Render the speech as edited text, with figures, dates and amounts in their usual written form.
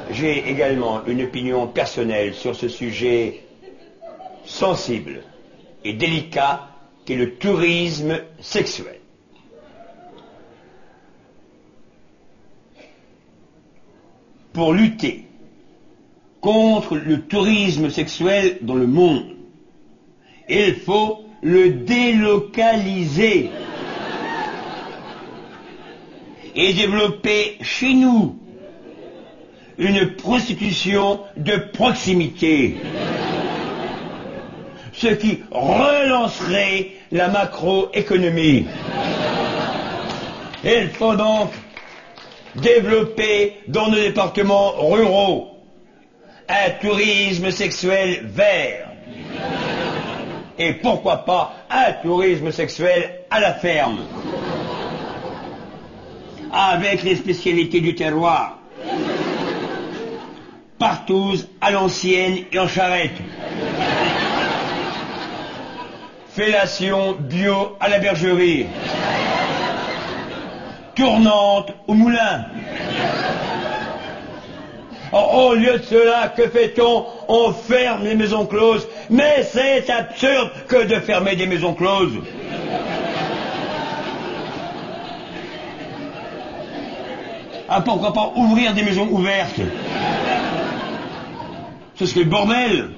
J'ai également une opinion personnelle sur ce sujet sensible et délicat qu'est le tourisme sexuel. Pour lutter contre le tourisme sexuel dans le monde, il faut le délocaliser et développer chez nous une prostitution de proximité, ce qui relancerait la macroéconomie. Il faut donc développer dans nos départements ruraux un tourisme sexuel vert. Et pourquoi pas un tourisme sexuel à la ferme, avec les spécialités du terroir, partouze à l'ancienne et en charrette, fellation bio à la bergerie, tournante au moulin. Au lieu de cela, que fait-on? On ferme les maisons closes. Mais c'est absurde que de fermer des maisons closes. Ah, pourquoi pas ouvrir des maisons ouvertes? Ce serait le bordel.